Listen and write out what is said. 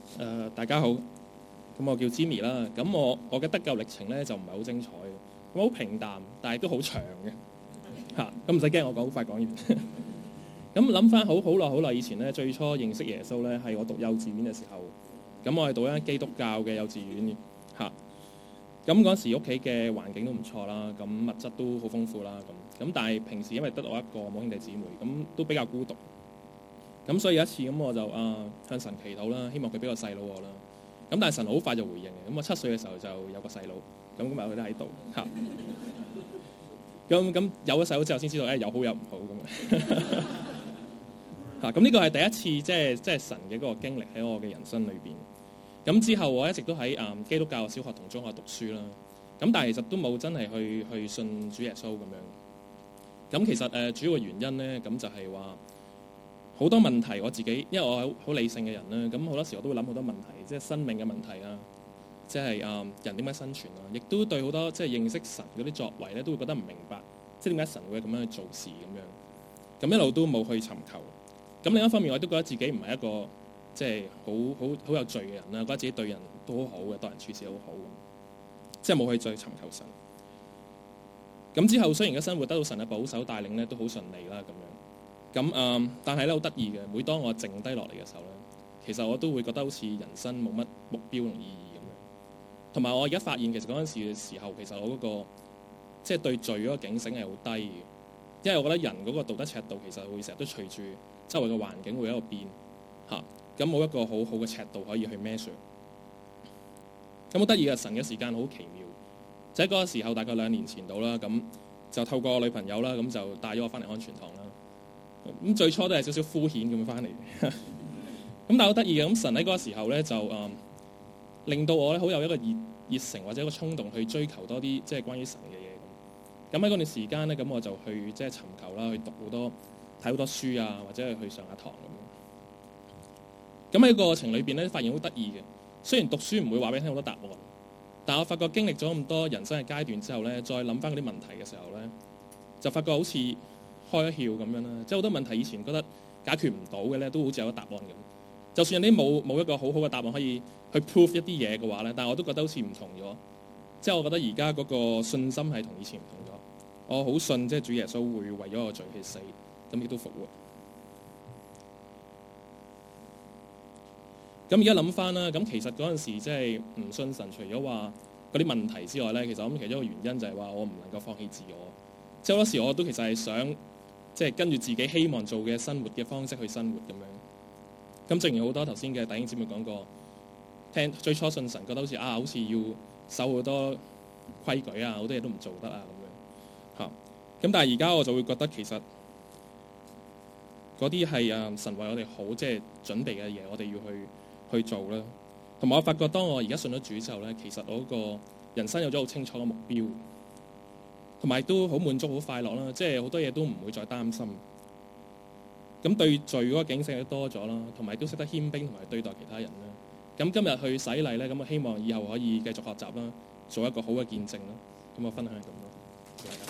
大家好，咁我叫 Jimmy 啦。咁我嘅得救歷程咧就唔係好精彩嘅，咁好平淡，但係都好長嘅嚇。咁唔使驚，我講好快講完。咁諗翻好耐以前咧，最初認識耶穌咧係我讀幼稚園嘅時候。咁我係讀一間基督教嘅幼稚園嘅嚇。咁嗰時屋企嘅環境都唔錯啦，咁物質都好豐富啦。咁但係平時因為得我一個冇兄弟姊妹，咁都比較孤獨。咁所以有一次咁我就向神祈禱啦，希望佢俾個細佬我啦。咁但係神好快就回應嘅。咁我7歲嘅時候就有個細佬，咁今日佢都喺度嚇。咁有咗細佬之後先知道有好有唔好咁嚇。咁呢個係第一次即係神嘅嗰個經歷喺我嘅人生裏邊。咁之後我一直都喺基督教小學同中學讀書啦。咁但係其實都冇真係去信主耶穌咁樣。咁其實主要嘅原因咧，咁就係話好多問題我自己，因為我係好理性嘅人啦。咁好多時我都會諗好多問題，即係生命嘅問題啊，即係人點解生存啊，亦都對好多即係認識神嗰啲作為咧，都會覺得唔明白，即係點解神會咁樣去做事咁樣。咁一路都冇去尋求。咁另一方面，我都覺得自己唔係一個即係好有罪嘅人啦，覺得自己對人都好好嘅，待人處事好好，即係冇去再尋求神。咁之後雖然嘅生活得到神嘅保守帶領咧，都好順利啦咁樣。咁但係咧好得意嘅，每當我靜低落嚟嘅時候咧，其實我都會覺得好似人生冇乜目標同意義咁樣。同埋我而家發現，其實嗰陣時嘅時候，其實我嗰個即係對罪嗰個警醒係好低嘅，因為我覺得人嗰個道德尺度其實會成日都隨住周圍嘅環境會喺度變嚇，咁冇一個好好嘅尺度可以去 measure。咁好得意嘅，神嘅時間好奇妙，就喺嗰個時候大概2年前度啦，咁就透過我女朋友啦，咁就帶咗我翻嚟安全堂啦。咁最初都係少少敷衍咁樣翻嚟，咁但係好得意嘅，咁神喺嗰個時候咧就令到我咧好有一個熱誠或者一個衝動去追求多啲即係關於神嘅嘢。咁喺嗰段時間咧，咁我就去即係尋求啦，去讀好多睇好多書啊，或者係去上下堂咁。咁喺個過程裏邊咧，發現好得意嘅。雖然讀書唔會話俾你聽好多答案，但我發覺經歷咗咁多人生嘅階段之後咧，再諗翻嗰啲問題嘅時候咧，就發覺好似開咗竅咁樣啦，即係好多問題以前覺得解決唔到嘅咧，都好似有個答案咁。就算人哋冇一個好好嘅答案可以去 prove 一啲嘢嘅話咧，但係我都覺得好似唔同咗。即係我覺得而家嗰個信心係同以前唔同咗。我好信即係主耶穌會為咗我罪去死，咁亦都復活。咁而家諗翻啦，咁其實嗰陣時即係唔信神，除咗話嗰啲問題之外咧，其實我諗其中一個原因就係話我唔能夠放棄自我。即係好多時我都其實係想即係跟住自己希望做嘅生活嘅方式去生活咁樣。咁正如好多頭先嘅弟兄姊妹講過，聽最初信神覺得好似好似要守好多規矩啊，好多嘢都唔做得啊咁樣嚇。咁但係而家我就會覺得其實嗰啲係神為我哋好即係準備嘅嘢，我哋要去做啦。同埋我發覺當我而家信咗主之後咧，其實我個人生有咗好清楚嘅目標。同埋都好滿足、好快樂啦，即係好多嘢都唔會再擔心。咁對罪嗰個警醒都多咗啦，同埋都識得謙卑同埋對待其他人啦。咁今日去洗禮咧，咁我希望以後可以繼續學習啦，做一個好嘅見證啦。咁我分享係咁咯。